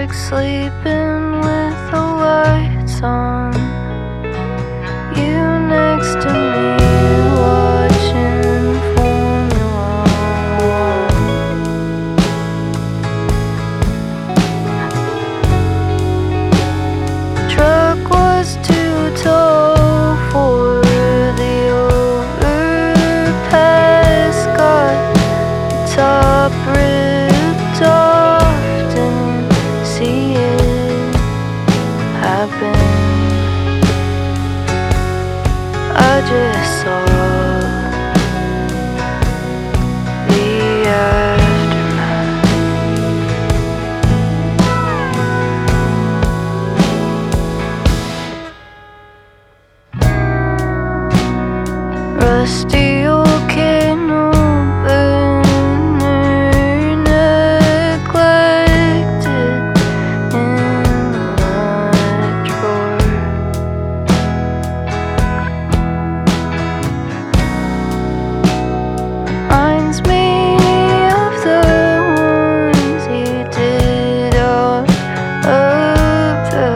like sleeping with the lights on. You next to me watching Formula One. Truck was too tall for the overpass. Got the top ripped off. Didn't see it happen. I just saw the aftermath. Rusty old candle burner, neglected in the drawer. Reminds me of the ones you did off of the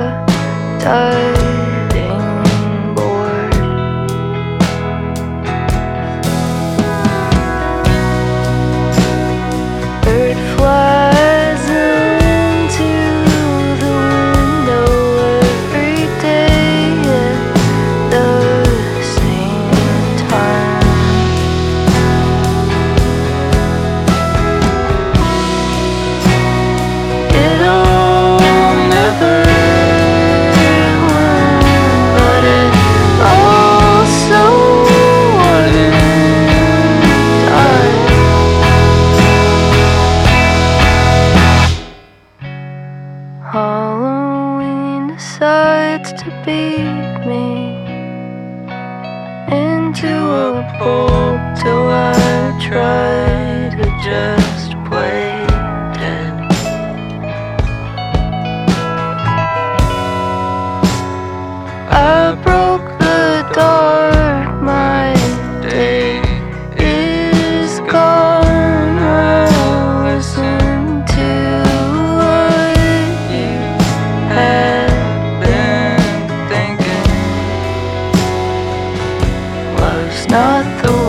diving board. Bird flies into the window every day at the same time. It'll never win, but it also wouldn't die. Halloween decides to beat me into a pulp till I try to just play dead. I broke the dark, my day is gone. I'll listen to what you had been thinking. Love's not the